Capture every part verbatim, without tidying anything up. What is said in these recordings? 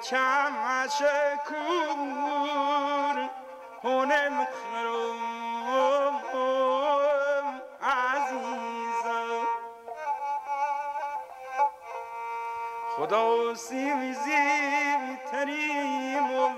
کم شکور هنم خرم عزیزم خدا سیزی تریم و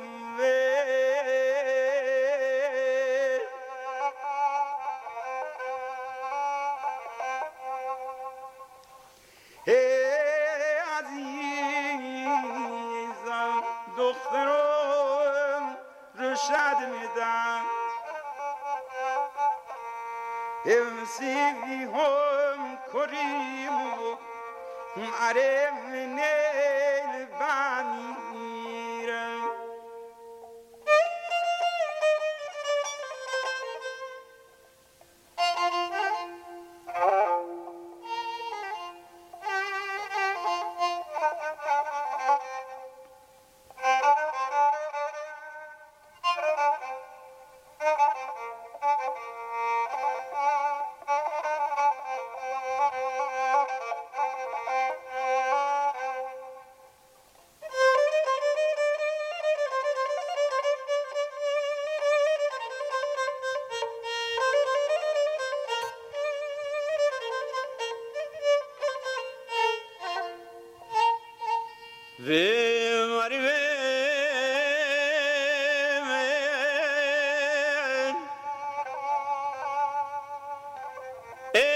عزیزم دخترم رشد میدم امسی هم کریم و عرم نیل بمیرم ve mari ve e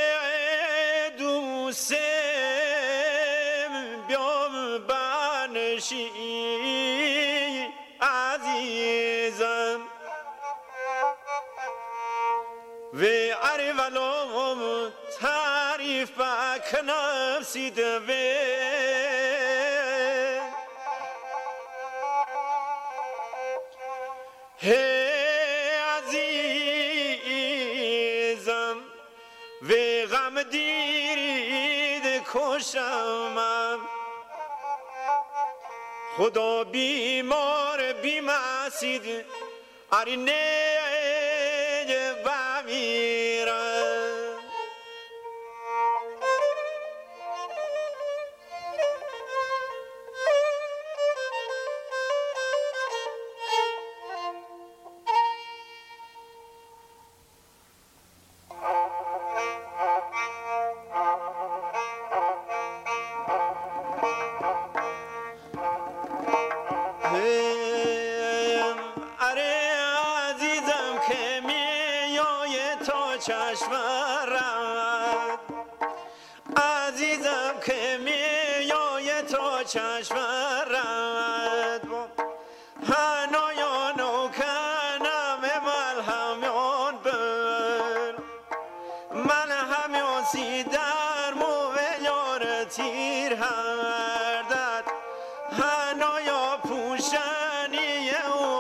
دوستم بیام بنشی عزیزم و ارولم تعریف بکنم سیده و هی عزیزم و غم دیرید کشمم خدا بیمار بیمسید ارینه بمیرم چشمرد عزیزم که میای تا چشمرد هنایان و کنم ملهمیان بر من همیان سی در مو یار تیر هردد هنایا پوشنی و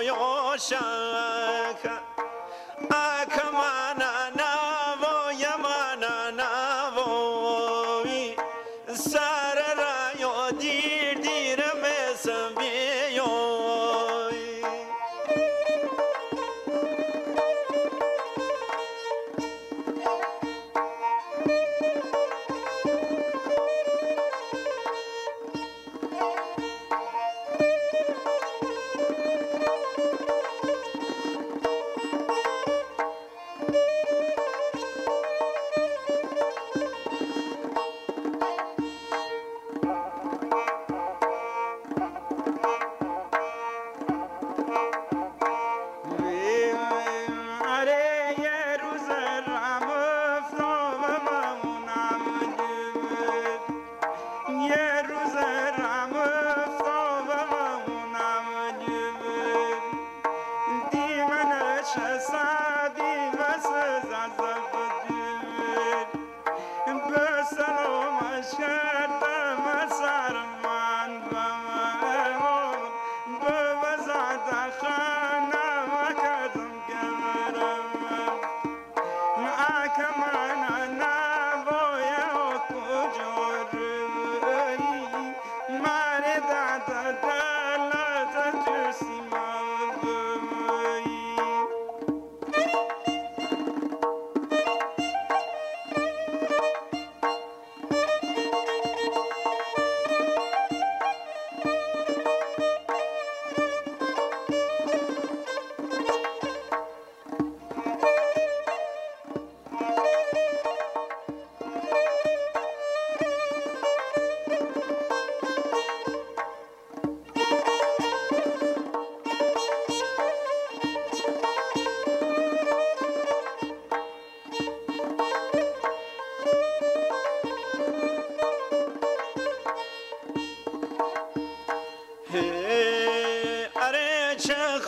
پایاشک اکمان نوای من نوایی سر ریا دیر دیر مسم بیایی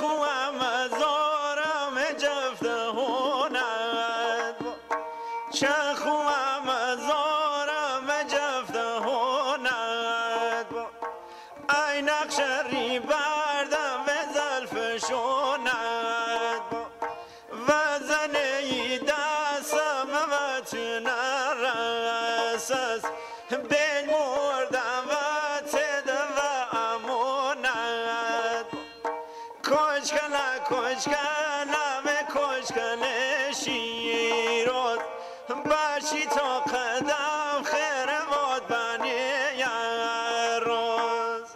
خوام زارم جفته هوند چه خوام زارم جفته هوند ای نقش ری بردم و زلفشوند و زنی دستم و تنرسس بین مردم و تد و اموند کشکله کشکلم کشکله شیروز باشی تا قدم خیر واد بنی روز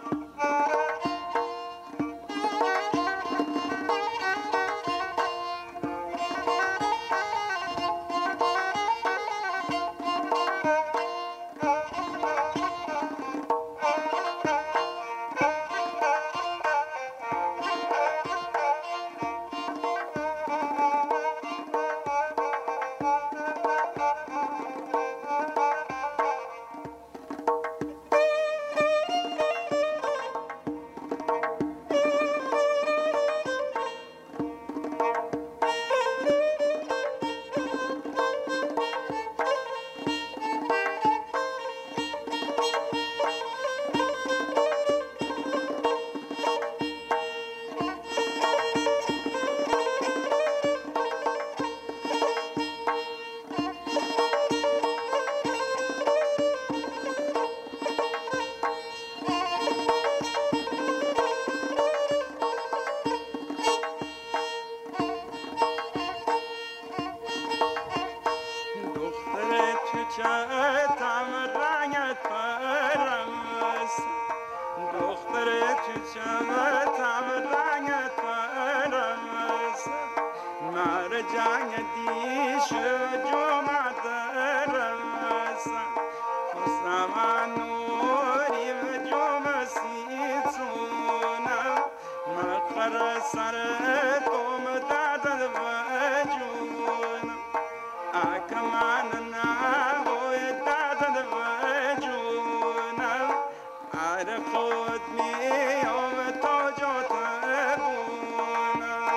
چتم رنگت پرمس دختر چتم رنگت پرمس مر جنگ دیش جمعت رمس خسرم نوری و جمع سیتونم مقر سر قوم دادد و جونم اکمان خود میام تا جات بونم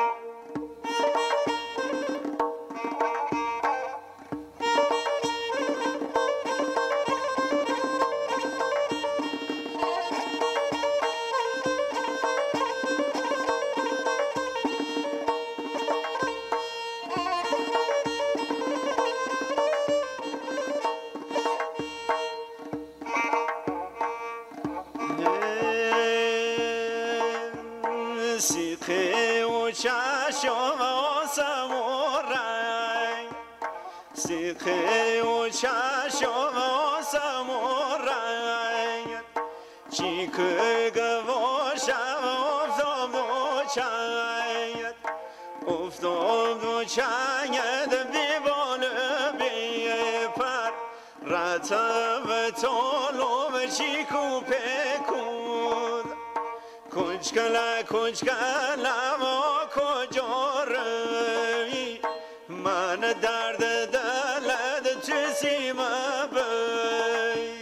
سیخه و چشم و سمورنگ سیخه و چشم و سمورنگ چیکه گواشم افتاد و چنگ افتاد و چنگ بی بال بی پر رتب طالب چیکو پکود کچکله کچکله ما کجا روی من درد دلد تو سیمه بی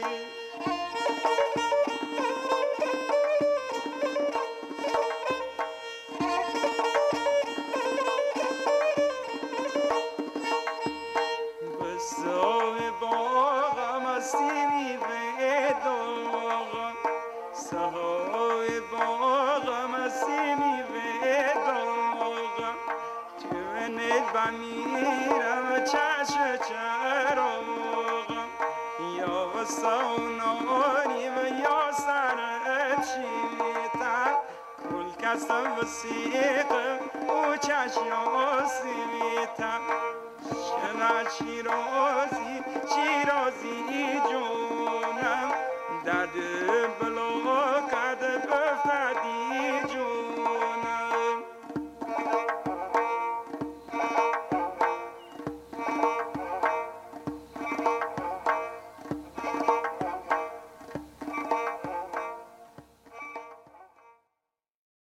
بسام باغم سیمی بداغم سهای باغم سیمی بداغم تو ند بمیرم چش چراغم یا وسونانی و یا سرت شیطان کل کسم وسیقم و چش یا سیمیتم شنا شیرازی